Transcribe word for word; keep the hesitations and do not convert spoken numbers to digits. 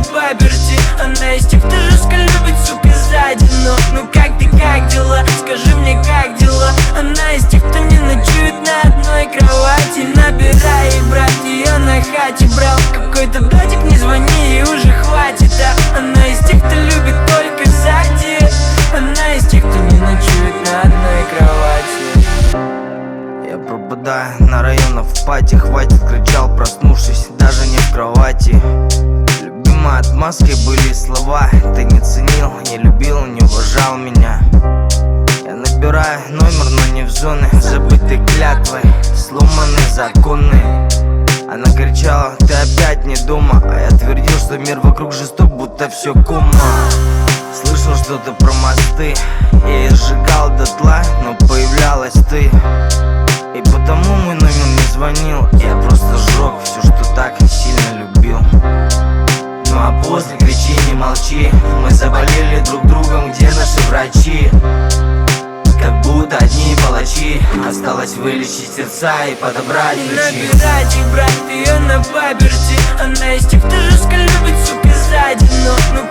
паперти. Она из тех, кто жестко любит, сука, сзади. Но, ну как ты, как дела? Скажи мне, как дела? Она из тех, кто не ночует на одной кровати. Набирай, брат, ее на хате брал. Какой-то датик, не звони, ей уже хватит. А она из тех, кто любит только сзади. Она из тех, кто не ночует на одной кровати. Я пропадаю на районах в пати. Хватит, кричал, проснувшись, даже не в кровати. Любимой отмазкой были слова: ты не ценил, не любил, не уважал меня. Я набираю номер, но не в зоны забытой клятвы, сломанные законы. Она кричала: ты опять не дома. А я твердил, что мир вокруг жесток, будто все кома. Слышал что-то про мосты, я их сжигал дотла, но появлялась ты. И потому мой номер не звонил, я просто сжег все, что так сильно любил. Ну а после кричи, не молчи, мы заболели друг другом, где наши врачи? Как будто одни палачи, осталось вылечить сердца и подобрать ключи. Набирайте, брат, ее на паперти. Она из тех, кто жестко любит, сука, сзади. Но, ну